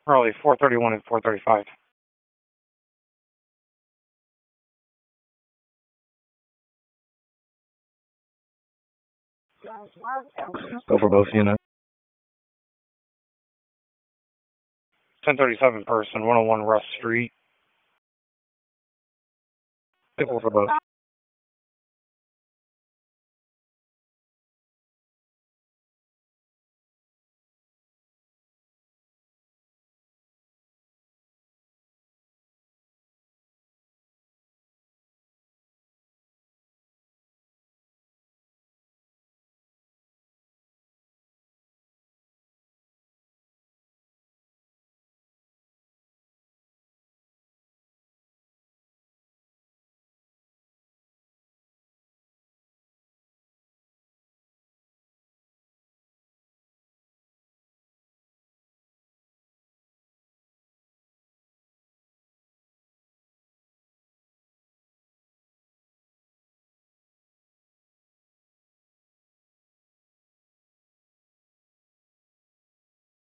Early 431 and 435. Go for both units. 1037 person, 101 Russ Street. Go for both.